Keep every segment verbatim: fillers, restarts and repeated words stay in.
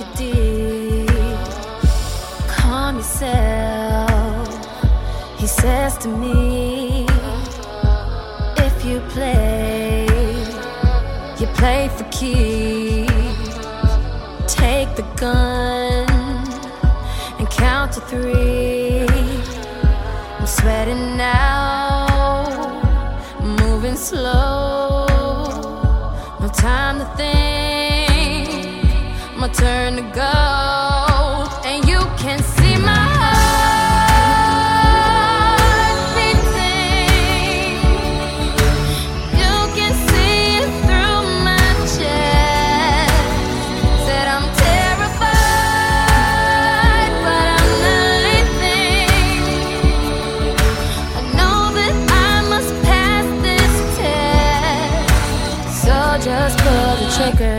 deep. Calm yourself, he says to me. If you play, you play for keeps. Take the gun and count to three. I'm sweating now, moving slow. No time to think, my turn to go. And you can see my heart beating. You can see it through my chest. Said I'm terrified, but I'm not leaving. I know that I must pass this test. So just pull the trigger.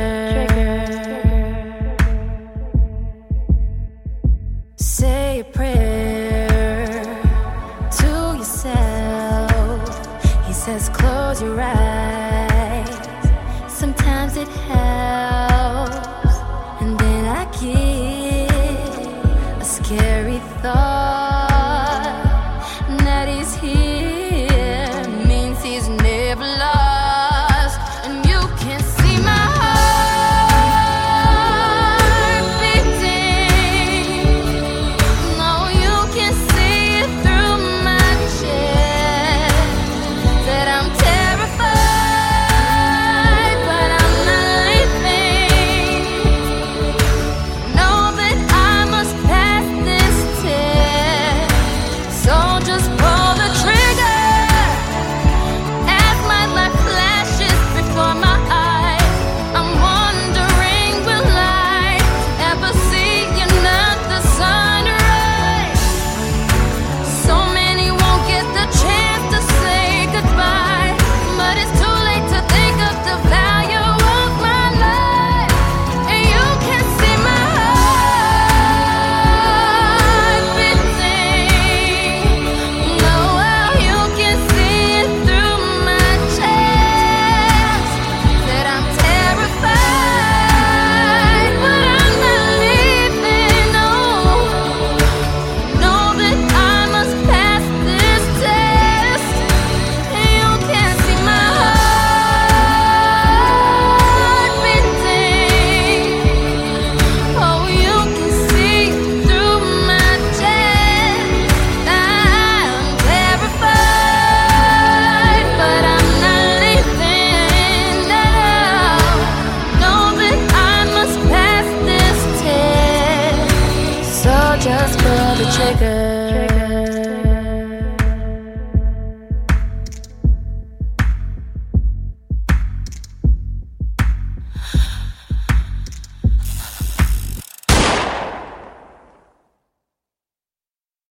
Say a prayer to yourself. He says close your eyes, sometimes it helps. And then I get a scary thought.